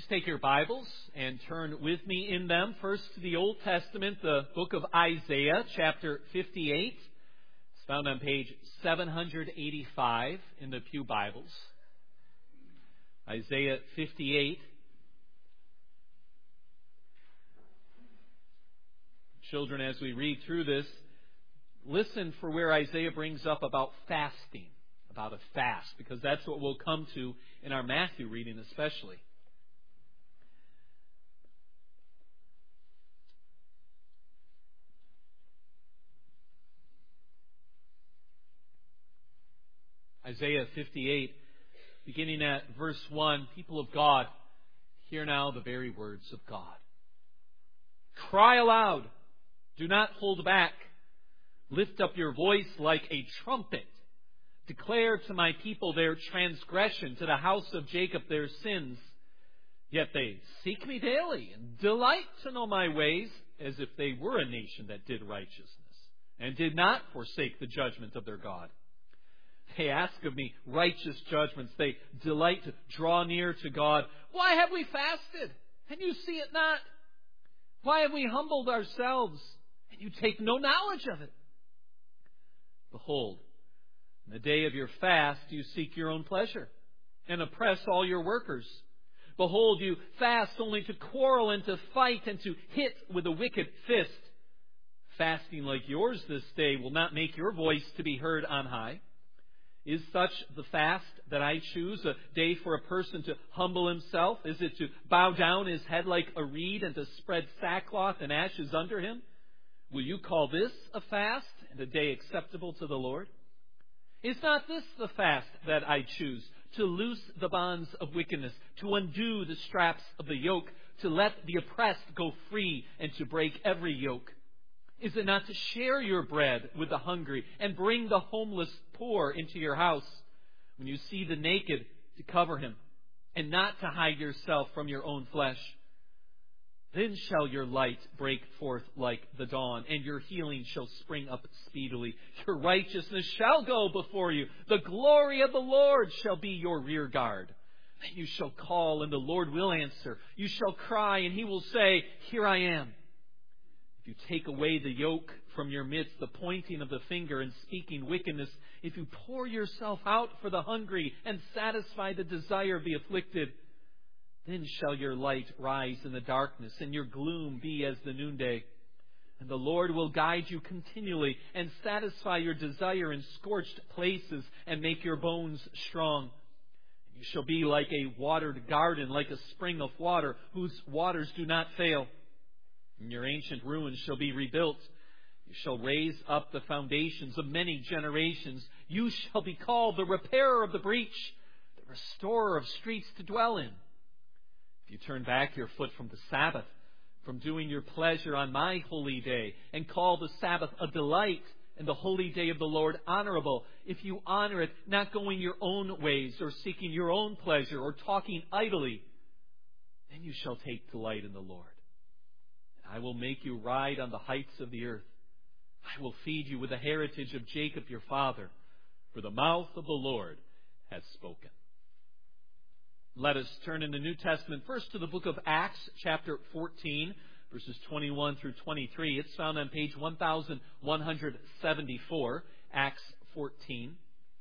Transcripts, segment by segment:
Please take your Bibles and turn with me in them first to the Old Testament, the book of Isaiah, chapter 58. It's found on page 785 in the Pew Bibles. Isaiah 58. Children, as we read through this, listen for where Isaiah brings up about fasting, about a fast, because that's what we'll come to in our Matthew reading especially. Isaiah 58, beginning at verse 1, people of God, hear now the very words of God. Cry aloud, do not hold back. Lift up your voice like a trumpet. Declare to my people their transgression, to the house of Jacob their sins. Yet they seek me daily and delight to know my ways, as if they were a nation that did righteousness and did not forsake the judgment of their God. They ask of me righteous judgments. They delight to draw near to God. Why have we fasted, and you see it not? Why have we humbled ourselves, and you take no knowledge of it? Behold, in the day of your fast you seek your own pleasure, and oppress all your workers. Behold, you fast only to quarrel and to fight and to hit with a wicked fist. Fasting like yours this day will not make your voice to be heard on high. Is such the fast that I choose, a day for a person to humble himself? Is it to bow down his head like a reed and to spread sackcloth and ashes under him? Will you call this a fast and a day acceptable to the Lord? Is not this the fast that I choose, to loose the bonds of wickedness, to undo the straps of the yoke, to let the oppressed go free, and to break every yoke? Is it not to share your bread with the hungry and bring the homeless poor into your house? When you see the naked, to cover him, and not to hide yourself from your own flesh. Then shall your light break forth like the dawn, and your healing shall spring up speedily. Your righteousness shall go before you. The glory of the Lord shall be your rear guard. Then you shall call, and the Lord will answer. You shall cry, and he will say, Here I am. If you take away the yoke from your midst, the pointing of the finger and speaking wickedness, if you pour yourself out for the hungry and satisfy the desire of the afflicted, then shall your light rise in the darkness and your gloom be as the noonday. And the Lord will guide you continually and satisfy your desire in scorched places and make your bones strong. You shall be like a watered garden, like a spring of water whose waters do not fail. And your ancient ruins shall be rebuilt. You shall raise up the foundations of many generations. You shall be called the repairer of the breach, the restorer of streets to dwell in. If you turn back your foot from the Sabbath, from doing your pleasure on my holy day, and call the Sabbath a delight, and the holy day of the Lord honorable, if you honor it, not going your own ways, or seeking your own pleasure, or talking idly, then you shall take delight in the Lord. I will make you ride on the heights of the earth. I will feed you with the heritage of Jacob your father, for the mouth of the Lord has spoken. Let us turn in the New Testament first to the book of Acts, chapter 14, verses 21 through 23. It's found on page 1174, Acts 14.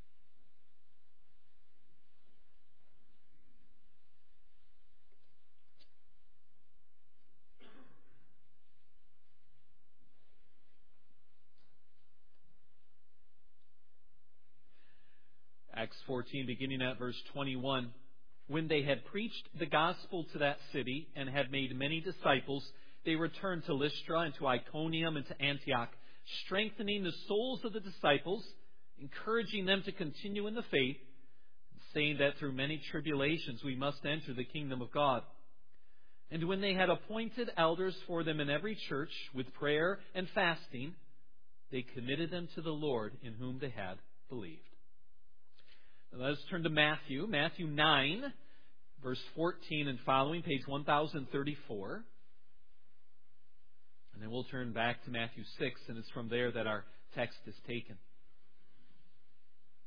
Acts 14, beginning at verse 21. When they had preached the gospel to that city and had made many disciples, they returned to Lystra and to Iconium and to Antioch, strengthening the souls of the disciples, encouraging them to continue in the faith, saying that through many tribulations we must enter the kingdom of God. And when they had appointed elders for them in every church with prayer and fasting, they committed them to the Lord in whom they had believed. Let us turn to Matthew 9, verse 14 and following, page 1034. And then we'll turn back to Matthew 6, and it's from there that our text is taken.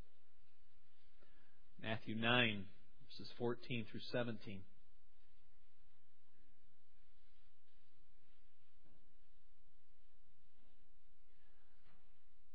Matthew 9, verses 14 through 17.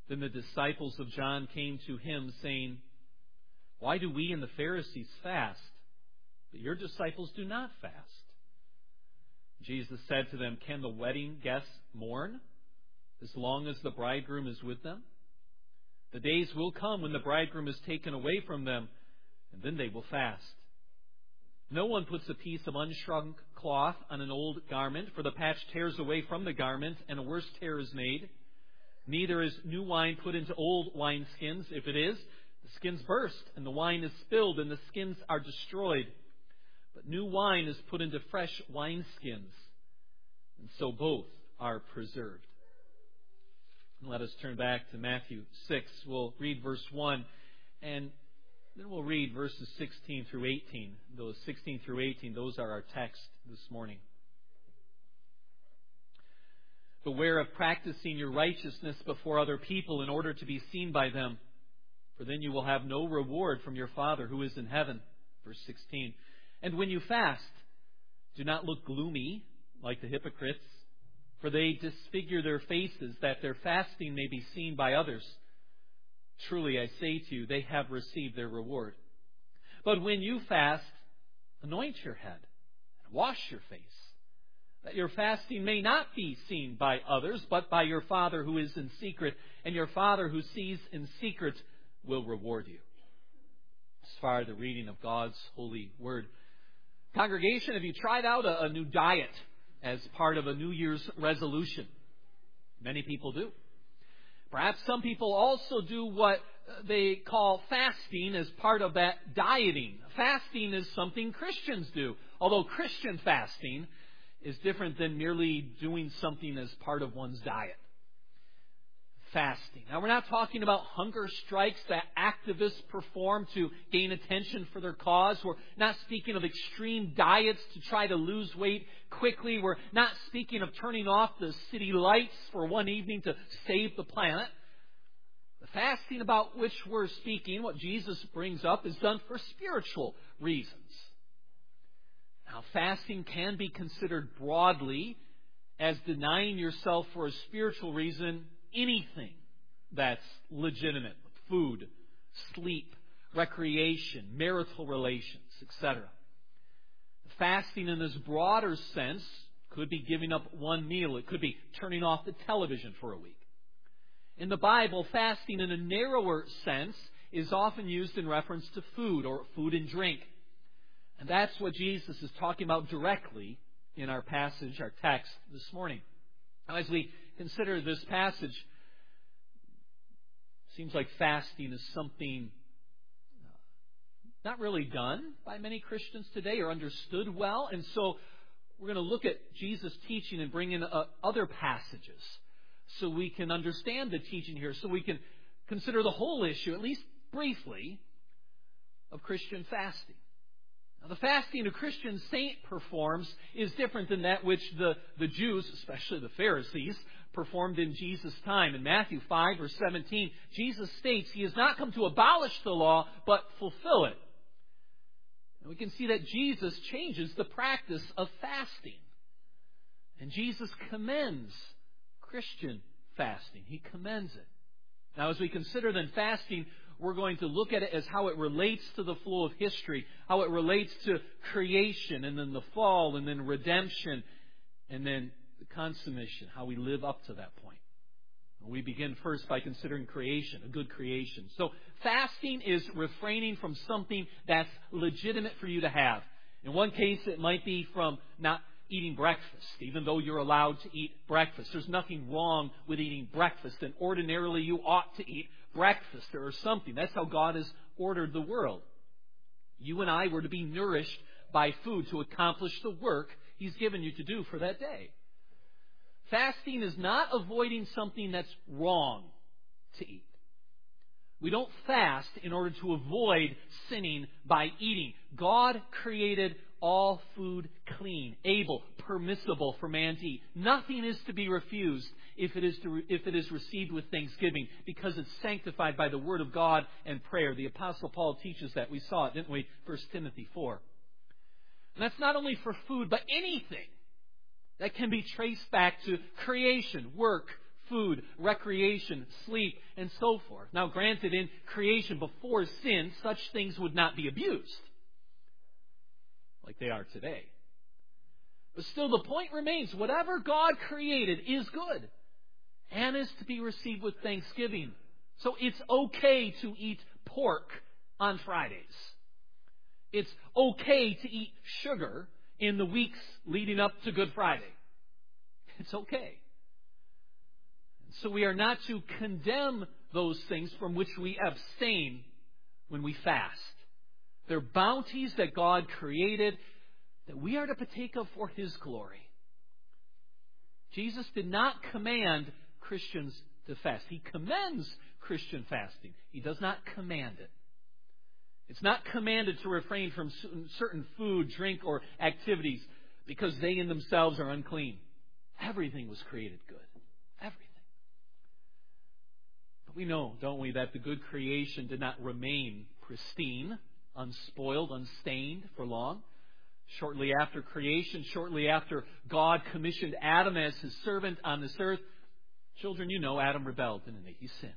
Then the disciples of John came to him, saying, "Why do we and the Pharisees fast, but your disciples do not fast?" Jesus said to them, "Can the wedding guests mourn as long as the bridegroom is with them? The days will come when the bridegroom is taken away from them, and then they will fast. No one puts a piece of unshrunk cloth on an old garment, for the patch tears away from the garment, and a worse tear is made. Neither is new wine put into old wineskins. If it is, the skins burst, and the wine is spilled, and the skins are destroyed. But new wine is put into fresh wineskins, and so both are preserved." Let us turn back to Matthew 6. We'll read verse 1, and then we'll read verses 16 through 18. Those 16 through 18, those are our text this morning. "Beware of practicing your righteousness before other people in order to be seen by them, for then you will have no reward from your Father who is in heaven." Verse 16. "And when you fast, do not look gloomy like the hypocrites, for they disfigure their faces that their fasting may be seen by others. Truly, I say to you, they have received their reward. But when you fast, anoint your head and wash your face, that your fasting may not be seen by others, but by your Father who is in secret, and your Father who sees in secret will reward you." As far as the reading of God's holy word. Congregation, have you tried out a new diet as part of a New Year's resolution? Many people do. Perhaps some people also do what they call fasting as part of that dieting. Fasting is something Christians do, although Christian fasting is different than merely doing something as part of one's diet. Fasting. Now, we're not talking about hunger strikes that activists perform to gain attention for their cause. We're not speaking of extreme diets to try to lose weight quickly. We're not speaking of turning off the city lights for one evening to save the planet. The fasting about which we're speaking, what Jesus brings up, is done for spiritual reasons. Now, fasting can be considered broadly as denying yourself for a spiritual reason anything that's legitimate: food, sleep, recreation, marital relations, etc. Fasting in this broader sense could be giving up one meal. It could be turning off the television for a week. In the Bible, fasting in a narrower sense is often used in reference to food or food and drink. And that's what Jesus is talking about directly in our passage, our text this morning. Now, as we consider this passage, it seems like fasting is something not really done by many Christians today or understood well. And so we're going to look at Jesus' teaching and bring in other passages so we can understand the teaching here, so we can consider the whole issue, at least briefly, of Christian fasting. Now, the fasting a Christian saint performs is different than that which the Jews, especially the Pharisees, performed in Jesus' time. In Matthew 5, verse 17, Jesus states He has not come to abolish the law, but fulfill it. And we can see that Jesus changes the practice of fasting. And Jesus commends Christian fasting. He commends it. Now, as we consider then fasting, we're going to look at it as how it relates to the flow of history, how it relates to creation, and then the fall, and then redemption, and then the consummation, how we live up to that point. We begin first by considering creation, a good creation. So fasting is refraining from something that's legitimate for you to have. In one case, it might be from not eating breakfast, even though you're allowed to eat breakfast. There's nothing wrong with eating breakfast, and ordinarily you ought to eat breakfast or something. That's how God has ordered the world. You and I were to be nourished by food to accomplish the work He's given you to do for that day. Fasting is not avoiding something that's wrong to eat. We don't fast in order to avoid sinning by eating. God created all food clean, able, permissible for man to eat. Nothing is to be refused if it is received with thanksgiving, because it's sanctified by the Word of God and prayer. The Apostle Paul teaches that. We saw it, didn't we? 1 Timothy 4. And that's not only for food, but anything that can be traced back to creation, work, food, recreation, sleep, and so forth. Now granted, in creation before sin, such things would not be abused like they are today. But still the point remains, whatever God created is good and is to be received with thanksgiving. So it's okay to eat pork on Fridays. It's okay to eat sugar in the weeks leading up to Good Friday. It's okay. So we are not to condemn those things from which we abstain when we fast. They're bounties that God created that we are to partake of for His glory. Jesus did not command Christians to fast. He commends Christian fasting. He does not command it. It's not commanded to refrain from certain food, drink, or activities because they in themselves are unclean. Everything was created good. Everything. But we know, don't we, that the good creation did not remain pristine, unspoiled, unstained for long. Shortly after creation, shortly after God commissioned Adam as His servant on this earth, children, you know, Adam rebelled, didn't he? He sinned.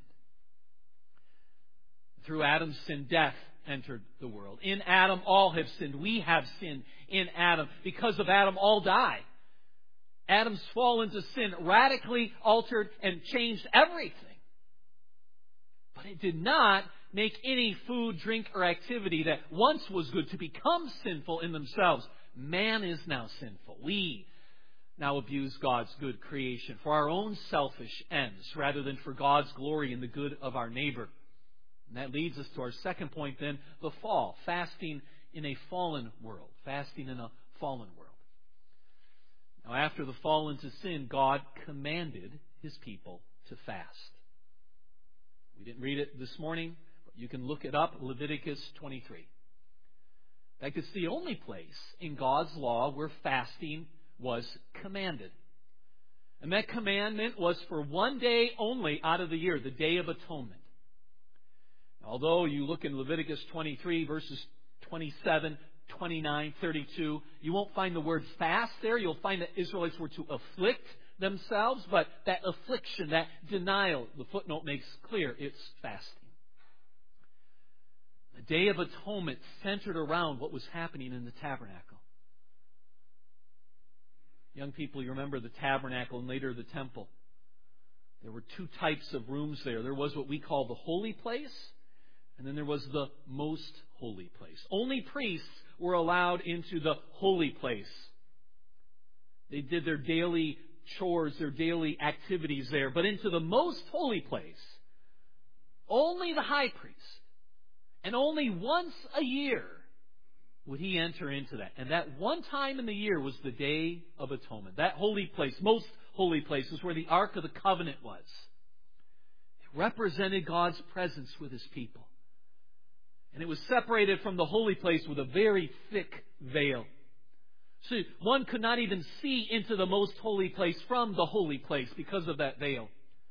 Through Adam's sin, death entered the world. In Adam, all have sinned. We have sinned in Adam. Because of Adam, all die. Adam's fall into sin radically altered and changed everything. But it did not make any food, drink, or activity that once was good to become sinful in themselves. Man is now sinful. We now abuse God's good creation for our own selfish ends rather than for God's glory and the good of our neighbor. And that leads us to our second point then, the fall. Fasting in a fallen world. Fasting in a fallen world. Now after the fall into sin, God commanded His people to fast. We didn't read it this morning, but you can look it up, Leviticus 23. In fact, it's the only place in God's law where fasting was commanded. And that commandment was for one day only out of the year, the Day of Atonement. Although you look in Leviticus 23, verses 27, 29, 32, you won't find the word fast there. You'll find that Israelites were to afflict themselves, but that affliction, that denial, the footnote makes clear, it's fasting. The Day of Atonement centered around what was happening in the tabernacle. Young people, you remember the tabernacle and later the temple. There were two types of rooms there. There was what we call the holy place, and then there was the most holy place. Only priests were allowed into the holy place. They did their daily chores, their daily activities there. But into the most holy place, only the high priest, and only once a year would he enter into that. And that one time in the year was the Day of Atonement. That holy place, most holy place, is where the Ark of the Covenant was. It represented God's presence with His people. And it was separated from the holy place with a very thick veil. So one could not even see into the most holy place from the holy place because of that veil.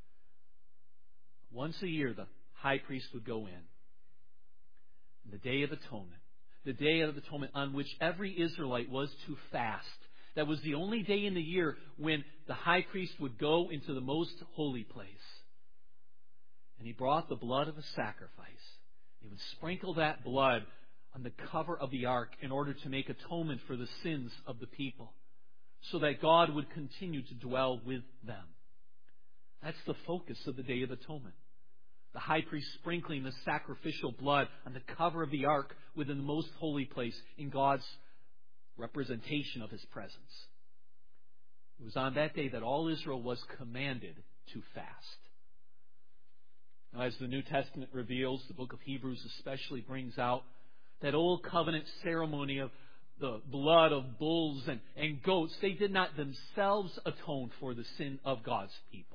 Once a year, the high priest would go in. The Day of Atonement. The Day of Atonement on which every Israelite was to fast. That was the only day in the year when the high priest would go into the most holy place. And he brought the blood of a sacrifice. He would sprinkle that blood on the cover of the ark in order to make atonement for the sins of the people, so that God would continue to dwell with them. That's the focus of the Day of Atonement. The high priest sprinkling the sacrificial blood on the cover of the ark within the most holy place in God's representation of His presence. It was on that day that all Israel was commanded to fast. Now, as the New Testament reveals, the book of Hebrews especially brings out that old covenant ceremony of the blood of bulls and goats. They did not themselves atone for the sin of God's people.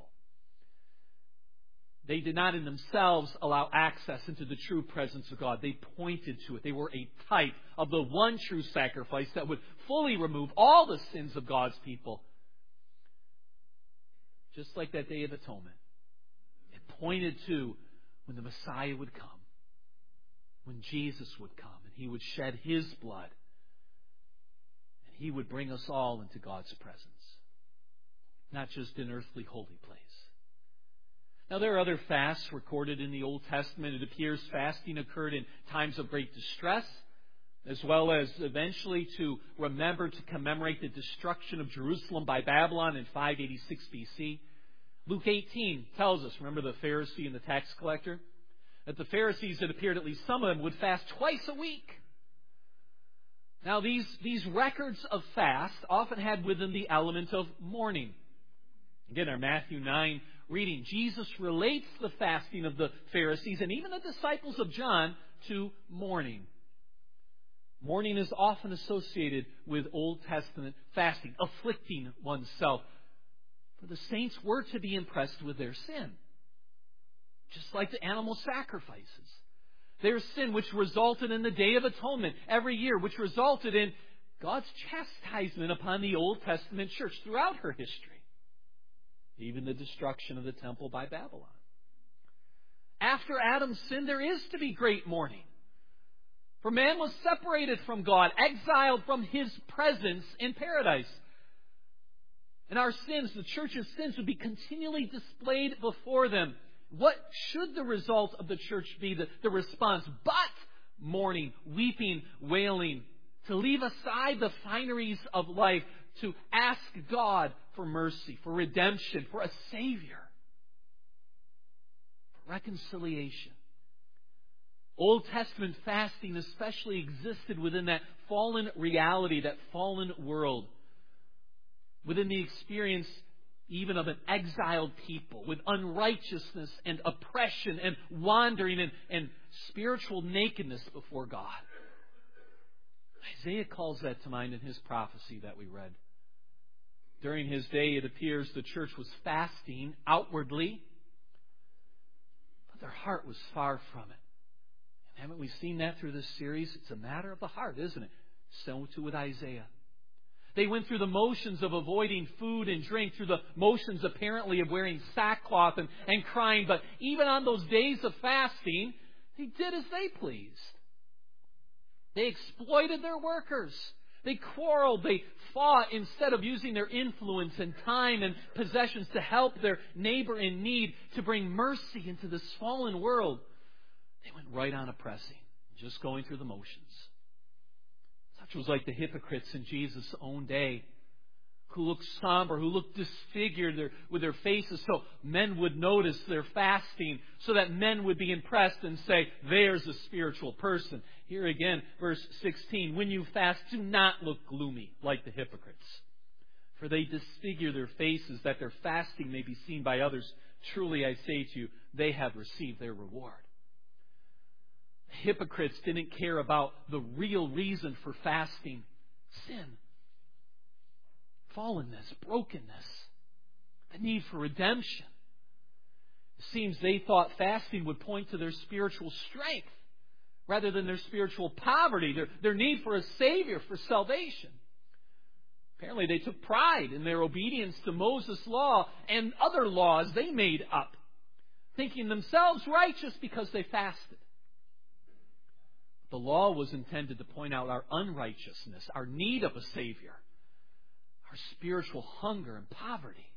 They did not in themselves allow access into the true presence of God. They pointed to it. They were a type of the one true sacrifice that would fully remove all the sins of God's people. Just like that Day of Atonement. It pointed to when the Messiah would come. When Jesus would come and He would shed His blood. And He would bring us all into God's presence. Not just an earthly holy place. Now, there are other fasts recorded in the Old Testament. It appears fasting occurred in times of great distress, as well as eventually to remember to commemorate the destruction of Jerusalem by Babylon in 586 BC. Luke 18 tells us, remember the Pharisee and the tax collector? That the Pharisees, it appeared at least some of them, would fast twice a week. Now, these records of fast often had with them the element of mourning. Again, our Matthew 9 reading, Jesus relates the fasting of the Pharisees and even the disciples of John to mourning. Mourning is often associated with Old Testament fasting, afflicting oneself. For the saints were to be impressed with their sin, just like the animal sacrifices. Their sin, which resulted in the Day of Atonement every year, which resulted in God's chastisement upon the Old Testament church throughout her history, even the destruction of the temple by Babylon. After Adam's sin, there is to be great mourning. For man was separated from God, exiled from His presence in paradise. And our sins, the church's sins, would be continually displayed before them. What should the result of the church be, the response? But mourning, weeping, wailing, to leave aside the fineries of life, to ask God for mercy, for redemption, for a Savior, for reconciliation. Old Testament fasting especially existed within that fallen reality, that fallen world, within the experience even of an exiled people, with unrighteousness and oppression and wandering and spiritual nakedness before God. Isaiah calls that to mind in his prophecy that we read. During his day, it appears the church was fasting outwardly, but their heart was far from it. And haven't we seen that through this series? It's a matter of the heart, isn't it? So too with Isaiah. They went through the motions of avoiding food and drink, through the motions apparently of wearing sackcloth and crying. But even on those days of fasting, they did as they pleased. They exploited their workers. They quarreled. They fought instead of using their influence and time and possessions to help their neighbor in need, to bring mercy into this fallen world. They went right on oppressing, just going through the motions. Such was like the hypocrites in Jesus' own day, who looked somber, who looked disfigured with their faces, so men would notice their fasting, so that men would be impressed and say, there's a spiritual person. Here again, verse 16, when you fast, do not look gloomy like the hypocrites, for they disfigure their faces, that their fasting may be seen by others. Truly I say to you, they have received their reward. Hypocrites didn't care about the real reason for fasting: sin, fallenness, brokenness, the need for redemption. It seems they thought fasting would point to their spiritual strength rather than their spiritual poverty, their need for a Savior, for salvation. Apparently they took pride in their obedience to Moses' law and other laws they made up, thinking themselves righteous because they fasted. The law was intended to point out our unrighteousness, our need of a Savior, our spiritual hunger and poverty.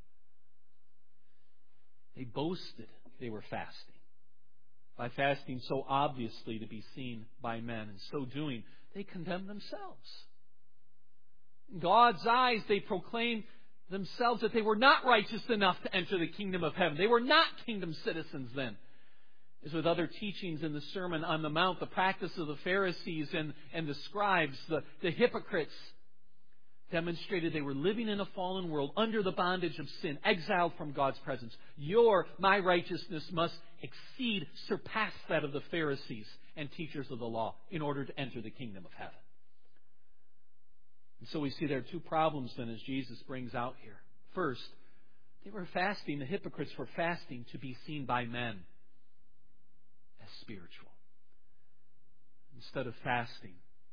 They boasted they were fasting, by fasting so obviously to be seen by men. And so doing, they condemned themselves. In God's eyes, they proclaimed themselves that they were not righteous enough to enter the kingdom of heaven. They were not kingdom citizens then. As with other teachings in the Sermon on the Mount, the practice of the Pharisees and the scribes, the hypocrites, demonstrated they were living in a fallen world under the bondage of sin, exiled from God's presence. My righteousness must surpass that of the Pharisees and teachers of the law in order to enter the kingdom of heaven. And so we see there are two problems then as Jesus brings out here. First, they were fasting, the hypocrites were fasting to be seen by men as spiritual, instead of fasting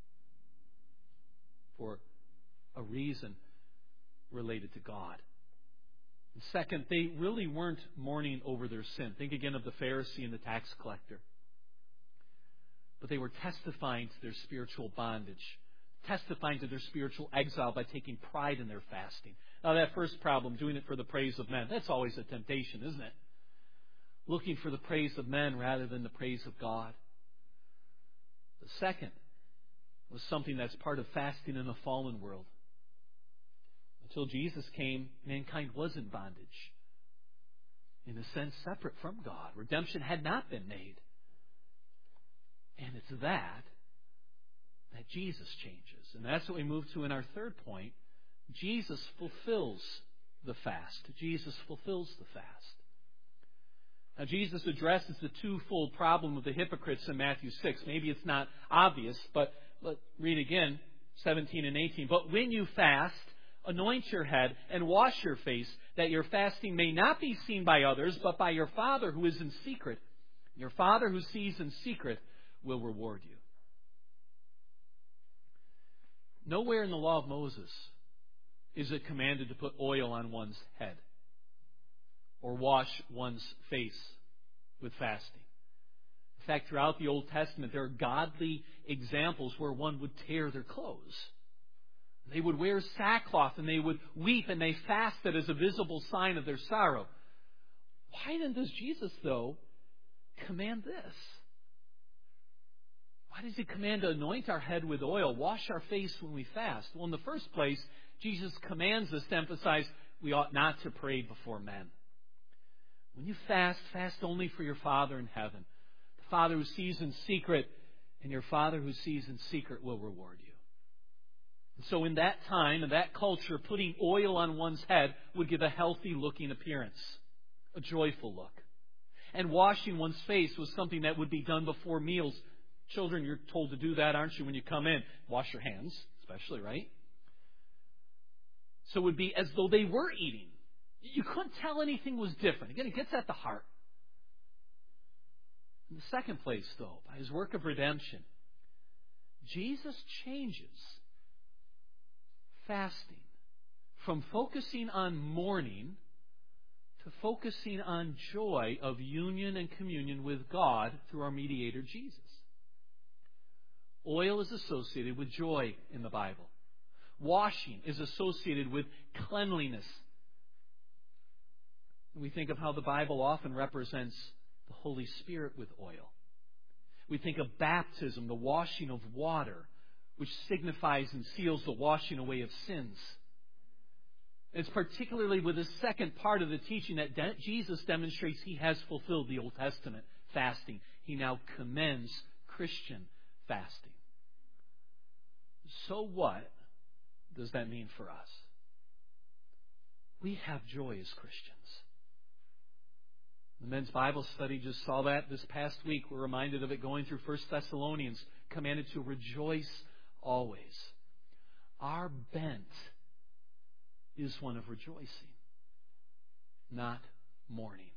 for a reason related to God. And second, they really weren't mourning over their sin. Think again of the Pharisee and the tax collector. But they were testifying to their spiritual bondage, testifying to their spiritual exile by taking pride in their fasting. Now that first problem, doing it for the praise of men, that's always a temptation, isn't it? looking for the praise of men rather than the praise of God. The second was something that's part of fasting in a fallen world. Until Jesus came, mankind was in bondage. In a sense, separate from God. Redemption had not been made. And it's that Jesus changes. And that's what we move to in our third point. Jesus fulfills the fast. Jesus fulfills the fast. Now, Jesus addresses the twofold problem of the hypocrites in Matthew 6. Maybe it's not obvious, but let's read again, 17 and 18. But when you fast, anoint your head and wash your face, that your fasting may not be seen by others, but by your Father who is in secret. Your Father who sees in secret will reward you. Nowhere in the law of Moses is it commanded to put oil on one's head or wash one's face with fasting. In fact, throughout the Old Testament, there are godly examples where one would tear their clothes. They would wear sackcloth and they would weep and they fasted as a visible sign of their sorrow. Why then does Jesus, though, command this? Why does He command to anoint our head with oil, wash our face when we fast? Well, in the first place, Jesus commands us to emphasize we ought not to pray before men. When you fast, fast only for your Father in heaven. The Father who sees in secret, and your Father who sees in secret will reward you. And so in that time, in that culture, putting oil on one's head would give a healthy-looking appearance, a joyful look. And washing one's face was something that would be done before meals. Children, you're told to do that, aren't you, when you come in? Wash your hands, especially, right? So it would be as though they were eating. You couldn't tell anything was different. Again, it gets at the heart. In the second place, though, by His work of redemption, Jesus changes fasting from focusing on mourning to focusing on joy of union and communion with God through our mediator, Jesus. Oil is associated with joy in the Bible. Washing is associated with cleanliness. We think of how the Bible often represents the Holy Spirit with oil. We think of baptism, the washing of water, which signifies and seals the washing away of sins. It's particularly with the second part of the teaching that Jesus demonstrates He has fulfilled the Old Testament fasting. He now commends Christian fasting. So what does that mean for us? We have joy as Christians. The men's Bible study just saw that this past week. We're reminded of it going through 1 Thessalonians, commanded to rejoice always. Our bent is one of rejoicing, not mourning.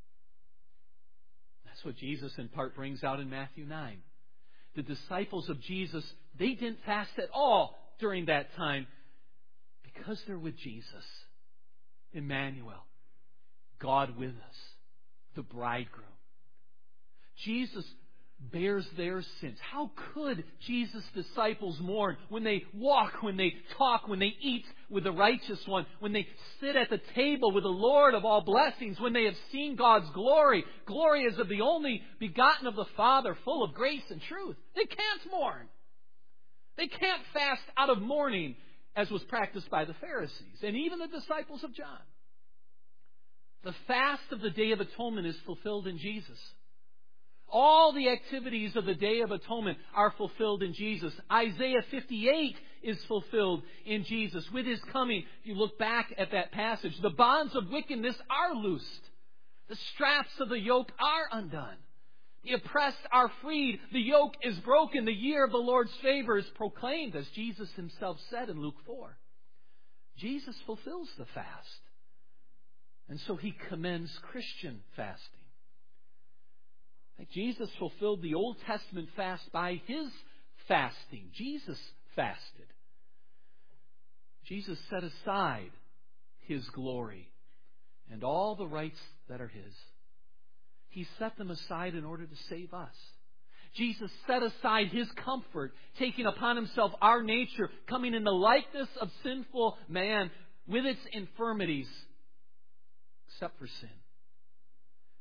That's what Jesus in part brings out in Matthew 9. The disciples of Jesus, they didn't fast at all during that time because they're with Jesus, Emmanuel, God with us, the bridegroom. Jesus bears their sins. How could Jesus' disciples mourn when they walk, when they talk, when they eat with the righteous one, when they sit at the table with the Lord of all blessings, when they have seen God's glory, glory as of the only begotten of the Father, full of grace and truth? They can't mourn. They can't fast out of mourning as was practiced by the Pharisees and even the disciples of John. The fast of the Day of Atonement is fulfilled in Jesus. All the activities of the Day of Atonement are fulfilled in Jesus. Isaiah 58 is fulfilled in Jesus. With His coming, if you look back at that passage, the bonds of wickedness are loosed. The straps of the yoke are undone. The oppressed are freed. The yoke is broken. The year of the Lord's favor is proclaimed, as Jesus Himself said in Luke 4. Jesus fulfills the fast. And so He commends Christian fasting. Jesus fulfilled the Old Testament fast by His fasting. Jesus fasted. Jesus set aside His glory and all the rights that are His. He set them aside in order to save us. Jesus set aside His comfort, taking upon Himself our nature, coming in the likeness of sinful man with its infirmities, except for sin.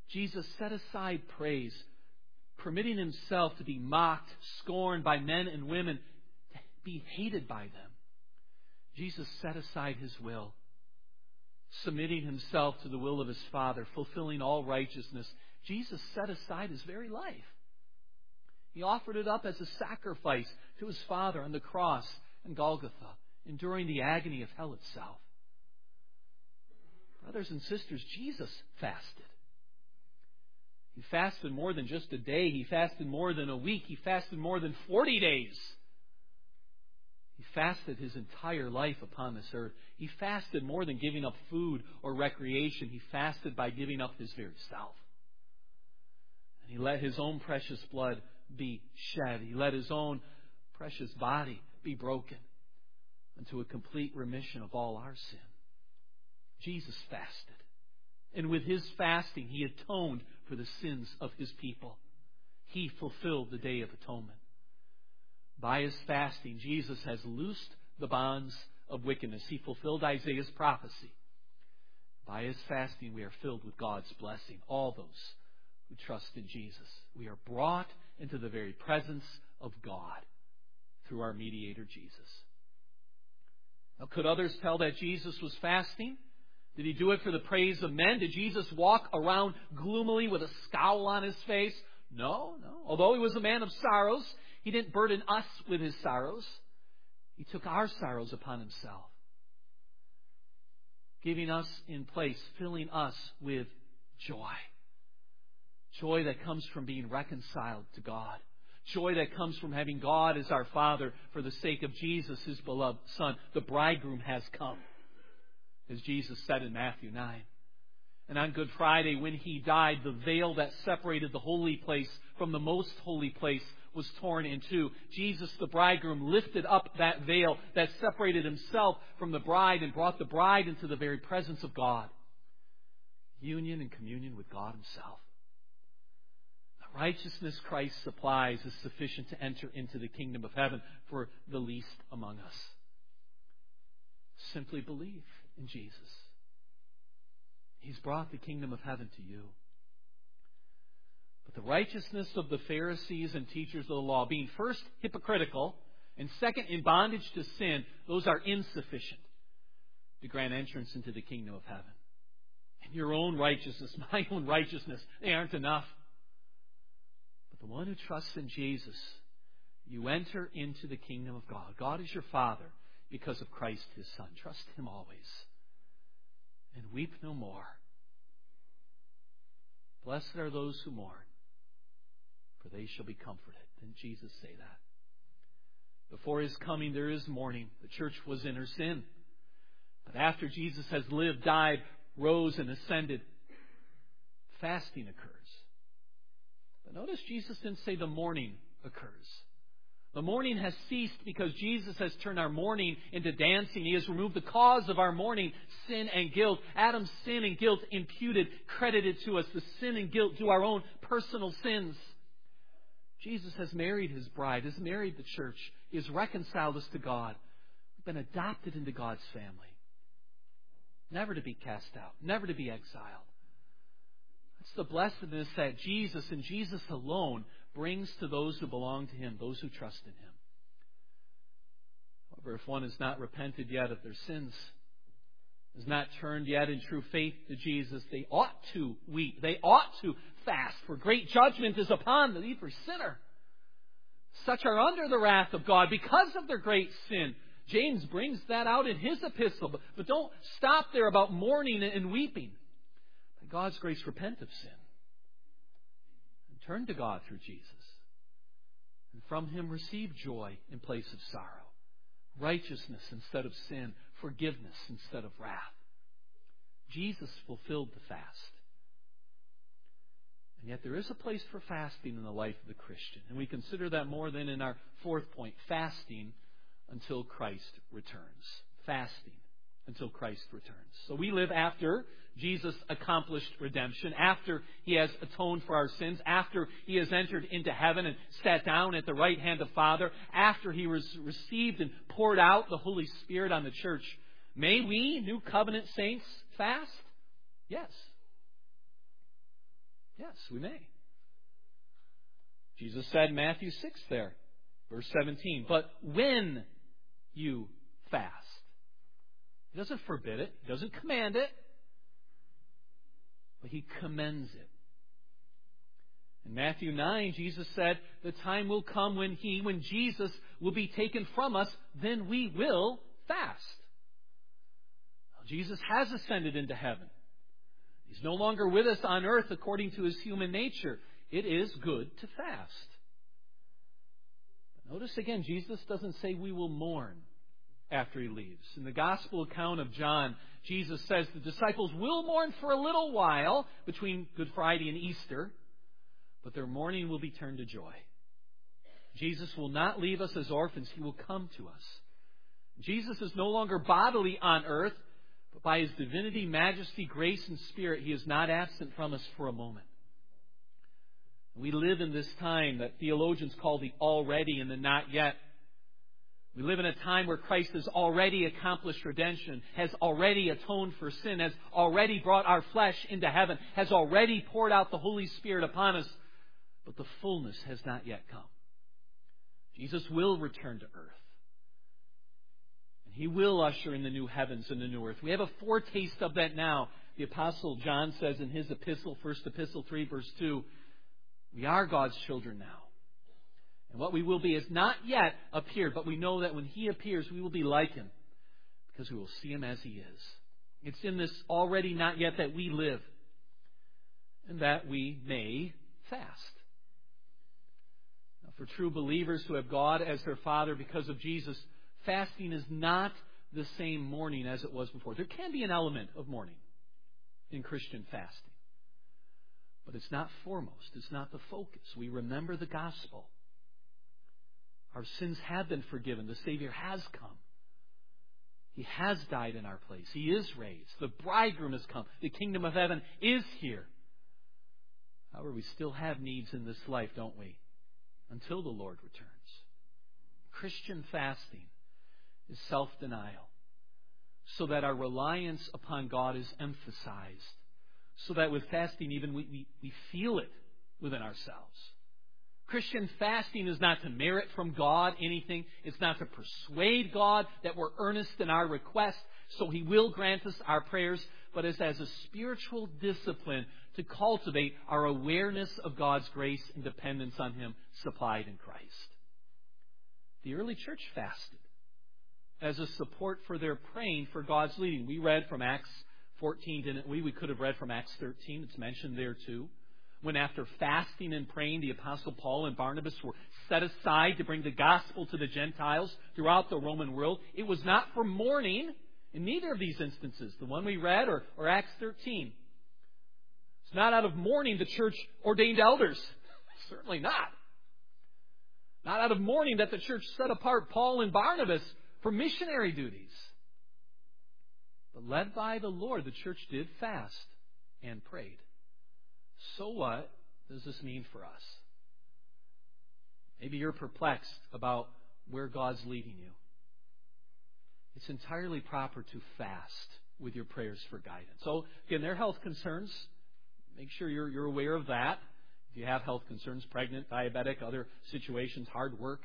Jesus set aside praise, permitting himself to be mocked, scorned by men and women, to be hated by them. Jesus set aside his will, submitting himself to the will of his Father, fulfilling all righteousness. Jesus set aside his very life. He offered it up as a sacrifice to his Father on the cross in Golgotha, enduring the agony of hell itself. Brothers and sisters, Jesus fasted. He fasted more than just a day. He fasted more than a week. He fasted more than 40 days. He fasted his entire life upon this earth. He fasted more than giving up food or recreation. He fasted by giving up his very self. And he let his own precious blood be shed. He let his own precious body be broken unto a complete remission of all our sin. Jesus fasted. And with his fasting, he atoned for the sins of his people. He fulfilled the Day of Atonement. By his fasting, Jesus has loosed the bonds of wickedness. He fulfilled Isaiah's prophecy. By his fasting, we are filled with God's blessing. All those who trust in Jesus. We are brought into the very presence of God through our mediator, Jesus. Now, could others tell that Jesus was fasting? Did he do it for the praise of men? Did Jesus walk around gloomily with a scowl on his face? No. Although he was a man of sorrows, he didn't burden us with his sorrows. He took our sorrows upon himself, giving us in place, filling us with joy. Joy that comes from being reconciled to God. Joy that comes from having God as our Father for the sake of Jesus, his beloved Son. The bridegroom has come, as Jesus said in Matthew 9. And on Good Friday, when he died, the veil that separated the holy place from the most holy place was torn in two. Jesus, the bridegroom, lifted up that veil that separated himself from the bride and brought the bride into the very presence of God. Union and communion with God himself. The righteousness Christ supplies is sufficient to enter into the kingdom of heaven for the least among us. Simply believe in Jesus. He's brought the kingdom of heaven to you. But the righteousness of the Pharisees and teachers of the law, being first hypocritical and second in bondage to sin, those are insufficient to grant entrance into the kingdom of heaven. And your own righteousness, my own righteousness, they aren't enough. But the one who trusts in Jesus, you enter into the kingdom of God. God is your Father because of Christ his Son. Trust him always. And weep no more. Blessed are those who mourn, for they shall be comforted. Didn't Jesus say that? Before his coming there is mourning. The church was in her sin. But after Jesus has lived, died, rose, and ascended, fasting occurs. But notice Jesus didn't say the mourning occurs. The mourning has ceased because Jesus has turned our mourning into dancing. He has removed the cause of our mourning, sin and guilt. Adam's sin and guilt imputed, credited to us. The sin and guilt due our own personal sins. Jesus has married his bride, has married the church. He has reconciled us to God. We've been adopted into God's family. Never to be cast out, never to be exiled. It's the blessedness that Jesus and Jesus alone brings to those who belong to him, those who trust in him. However, if one has not repented yet of their sins, has not turned yet in true faith to Jesus, they ought to weep. They ought to fast, for great judgment is upon the every sinner. Such are under the wrath of God because of their great sin. James brings that out in his epistle. But don't stop there about mourning and weeping. By God's grace, repent of sin. And turn to God through Jesus. And from him receive joy in place of sorrow. Righteousness instead of sin. Forgiveness instead of wrath. Jesus fulfilled the fast. And yet there is a place for fasting in the life of the Christian. And we consider that more than in our fourth point, fasting until Christ returns. Fasting until Christ returns. So we live after Jesus accomplished redemption, after he has atoned for our sins, after he has entered into heaven and sat down at the right hand of Father, after he was received and poured out the Holy Spirit on the church. May we, New Covenant saints, fast? Yes. Yes, we may. Jesus said in Matthew 6 there, verse 17, but when you fast. He doesn't forbid it. He doesn't command it. But He commends it. In Matthew 9, Jesus said, the time will come when Jesus will be taken from us, then we will fast. Well, Jesus has ascended into heaven. He's no longer with us on earth according to His human nature. It is good to fast. But notice again, Jesus doesn't say we will mourn after He leaves. In the Gospel account of John, Jesus says the disciples will mourn for a little while between Good Friday and Easter, but their mourning will be turned to joy. Jesus will not leave us as orphans. He will come to us. Jesus is no longer bodily on earth, but by His divinity, majesty, grace, and Spirit, He is not absent from us for a moment. We live in this time that theologians call the already and the not yet. We live in a time where Christ has already accomplished redemption, has already atoned for sin, has already brought our flesh into heaven, has already poured out the Holy Spirit upon us, but the fullness has not yet come. Jesus will return to earth, and He will usher in the new heavens and the new earth. We have a foretaste of that now. The Apostle John says in his epistle, 1 Epistle 3, verse 2, we are God's children now. And what we will be has not yet appeared, but we know that when He appears, we will be like Him, because we will see Him as He is. It's in this already not yet that we live, and that we may fast. Now, for true believers who have God as their Father because of Jesus, fasting is not the same mourning as it was before. There can be an element of mourning in Christian fasting, but it's not foremost. It's not the focus. We remember the gospel. Our sins have been forgiven. The Savior has come. He has died in our place. He is raised. The bridegroom has come. The kingdom of heaven is here. However, we still have needs in this life, don't we? Until the Lord returns. Christian fasting is self-denial, so that our reliance upon God is emphasized, so that with fasting even we feel it within ourselves. Christian fasting is not to merit from God anything. It's not to persuade God that we're earnest in our request, so He will grant us our prayers, but it's as a spiritual discipline to cultivate our awareness of God's grace and dependence on Him supplied in Christ. The early church fasted as a support for their praying for God's leading. We read from Acts 14, didn't we? We could have read from Acts 13. It's mentioned there too. When after fasting and praying, the Apostle Paul and Barnabas were set aside to bring the gospel to the Gentiles throughout the Roman world, it was not for mourning in neither of these instances, the one we read or Acts 13. It's not out of mourning the church ordained elders. Certainly not. Not out of mourning that the church set apart Paul and Barnabas for missionary duties. But led by the Lord, the church did fast and prayed. So what does this mean for us? Maybe you're perplexed about where God's leading you. It's entirely proper to fast with your prayers for guidance. So, again, there are health concerns. Make sure you're aware of that. If you have health concerns, pregnant, diabetic, other situations, hard work.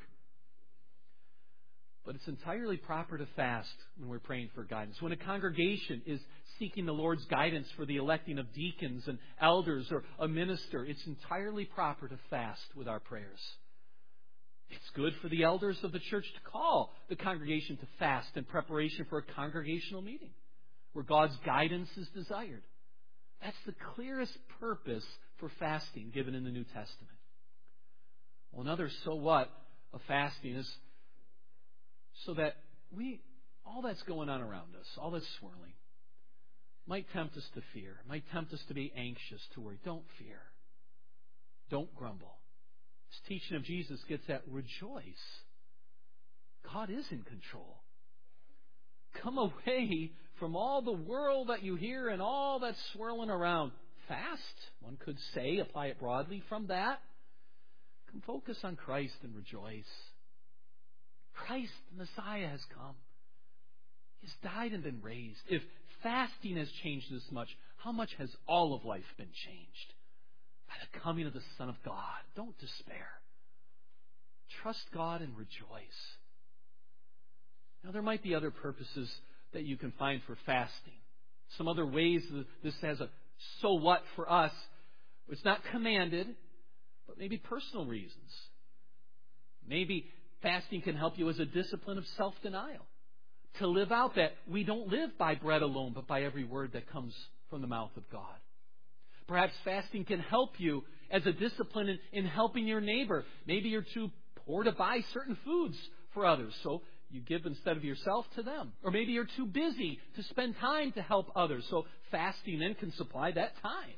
But it's entirely proper to fast when we're praying for guidance. When a congregation is seeking the Lord's guidance for the electing of deacons and elders or a minister, it's entirely proper to fast with our prayers. It's good for the elders of the church to call the congregation to fast in preparation for a congregational meeting where God's guidance is desired. That's the clearest purpose for fasting given in the New Testament. Well, another so what of fasting is so that all that's going on around us, all that's swirling, might tempt us to fear, might tempt us to be anxious, to worry. Don't fear. Don't grumble. This teaching of Jesus gets at rejoice. God is in control. Come away from all the world that you hear and all that's swirling around. Fast, one could say, apply it broadly from that. Come focus on Christ and rejoice. Christ, the Messiah, has come. He's died and been raised. If fasting has changed this much, how much has all of life been changed? By by the coming of the Son of God. Don't despair. Trust God and rejoice. Now, there might be other purposes that you can find for fasting. Some other ways that this has a so what for us. It's not commanded, but maybe personal reasons. Maybe fasting can help you as a discipline of self-denial. To live out that we don't live by bread alone, but by every word that comes from the mouth of God. Perhaps fasting can help you as a discipline in helping your neighbor. Maybe you're too poor to buy certain foods for others, so you give instead of yourself to them. Or maybe you're too busy to spend time to help others, so fasting then can supply that time.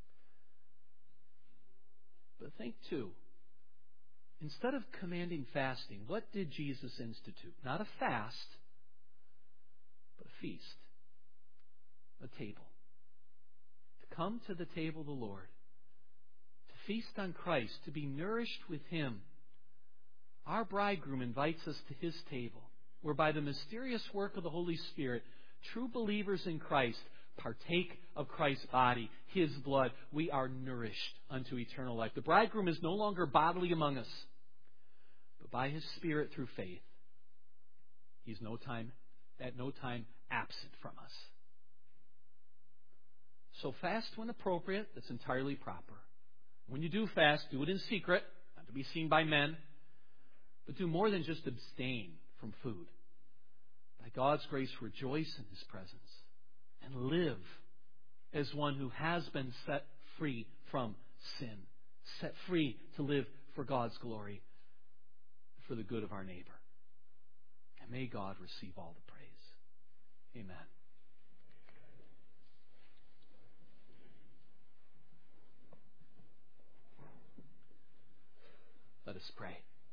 But think too, instead of commanding fasting, what did Jesus institute? Not a fast, but a feast, a table. To come to the table of the Lord, to feast on Christ, to be nourished with Him. Our bridegroom invites us to His table, where by the mysterious work of the Holy Spirit, true believers in Christ partake of Christ's body, His blood. We are nourished unto eternal life. The bridegroom is no longer bodily among us, but by His Spirit through faith, He's at no time absent from us. So fast when appropriate, that's entirely proper. When you do fast, do it in secret, not to be seen by men, but do more than just abstain from food. By God's grace, rejoice in His presence and live as one who has been set free from sin, set free to live for God's glory, for the good of our neighbor. And may God receive all the praise. Amen. Let us pray.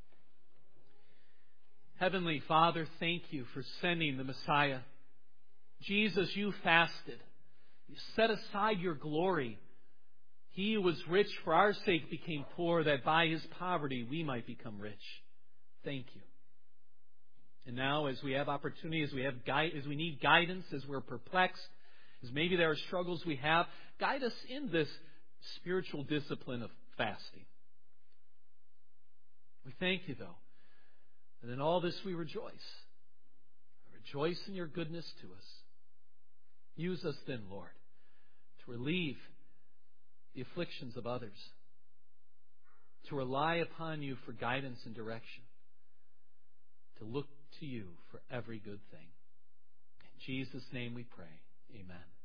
Heavenly Father, thank you for sending the Messiah. Jesus, you fasted. You set aside your glory. He who was rich for our sake became poor, that by His poverty we might become rich. Thank you. And now, as we have opportunity, as we need guidance, as we're perplexed, as maybe there are struggles we have, guide us in this spiritual discipline of fasting. We thank you, though, and in all this we rejoice. Rejoice in your goodness to us. Use us then, Lord, to relieve the afflictions of others, to rely upon you for guidance and direction, to look to you for every good thing. In Jesus' name we pray. Amen.